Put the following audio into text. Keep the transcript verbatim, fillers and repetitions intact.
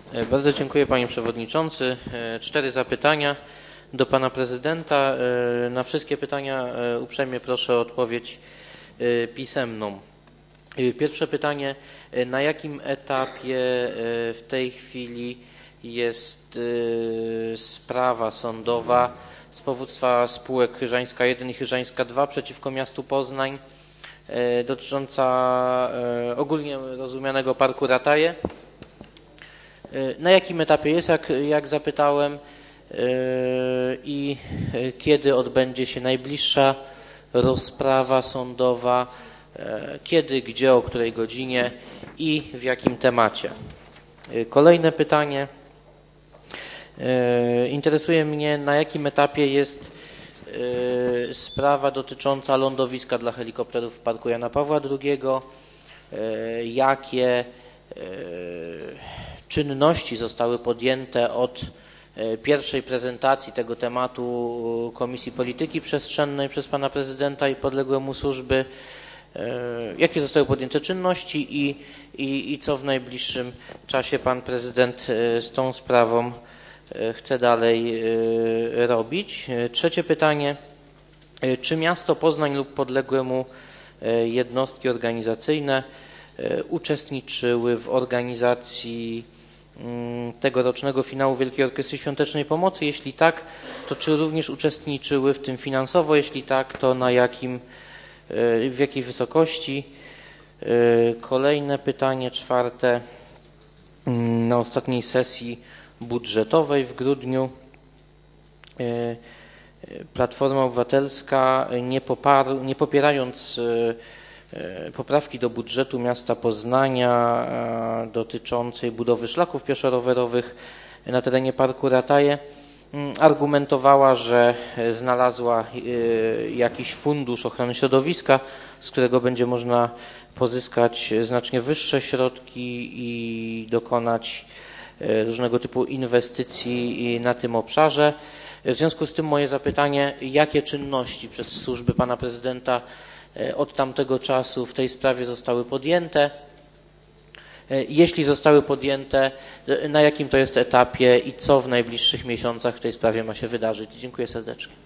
Bardzo dziękuję, panie przewodniczący. Cztery zapytania do pana prezydenta. Na wszystkie pytania uprzejmie proszę o odpowiedź pisemną. Pierwsze pytanie: na jakim etapie w tej chwili jest sprawa sądowa z powództwa spółek Chyżańska jeden i Chyżańska dwa przeciwko miastu Poznań dotycząca ogólnie rozumianego parku Rataje? Na jakim etapie jest, jak, jak zapytałem, i kiedy odbędzie się najbliższa rozprawa sądowa, kiedy, gdzie, o której godzinie i w jakim temacie? Kolejne pytanie. Interesuje mnie, na jakim etapie jest sprawa dotycząca lądowiska dla helikopterów w Parku Jana Pawła drugiego. Jakie czynności zostały podjęte od pierwszej prezentacji tego tematu Komisji Polityki Przestrzennej przez pana prezydenta i podległe mu służby? Jakie zostały podjęte czynności i, i, i co w najbliższym czasie pan prezydent z tą sprawą chce dalej robić? Trzecie pytanie. Czy miasto Poznań lub podległe mu jednostki organizacyjne uczestniczyły w organizacji tegorocznego finału Wielkiej Orkiestry Świątecznej Pomocy? Jeśli tak, to czy również uczestniczyły w tym finansowo? Jeśli tak, to na jakim, w jakiej wysokości? Kolejne pytanie, czwarte. Na ostatniej sesji budżetowej w grudniu Platforma Obywatelska, nie, popar, nie popierając poprawki do budżetu miasta Poznania dotyczącej budowy szlaków pieszo-rowerowych na terenie Parku Rataje, argumentowała, że znalazła jakiś fundusz ochrony środowiska, z którego będzie można pozyskać znacznie wyższe środki i dokonać różnego typu inwestycji na tym obszarze. W związku z tym moje zapytanie: jakie czynności przez służby pana prezydenta od tamtego czasu w tej sprawie zostały podjęte? Jeśli zostały podjęte, na jakim to jest etapie i co w najbliższych miesiącach w tej sprawie ma się wydarzyć? Dziękuję serdecznie.